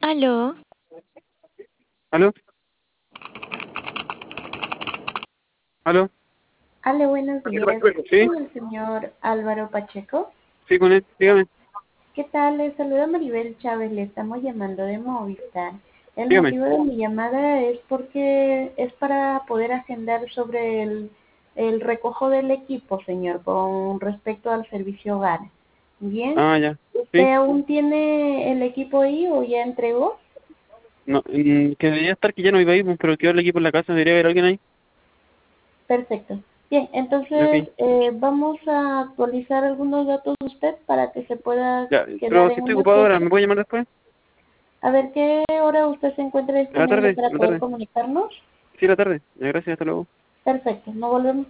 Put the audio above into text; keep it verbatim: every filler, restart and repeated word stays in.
Aló, ¿Aló? ¿Aló? Ale, buenos días. Sí, Con el señor Álvaro Pacheco. sí, con él, dígame, ¿Qué tal? Les saluda Maribel Chávez. Le estamos llamando de Movistar. El dígame. motivo de mi llamada es porque es para poder agendar sobre el, el recojo del equipo, señor, con respecto al servicio hogar. Bien. Ah, ya, sí. ¿Usted aún tiene el equipo ahí o ya entregó? No, mm, que debería estar que ya no iba ahí, pues, pero quedó el equipo en la casa, debería haber alguien ahí. Perfecto. Bien, entonces Ok, eh, vamos a actualizar algunos datos de usted para que se pueda ya, quedar pero si en estoy una ocupado ahora, fecha. ¿me puede llamar después? A ver qué hora usted se encuentra A la disponible tarde, a para la poder tarde. comunicarnos. Sí, a la tarde. Ya, gracias, hasta luego. Perfecto, no volvemos.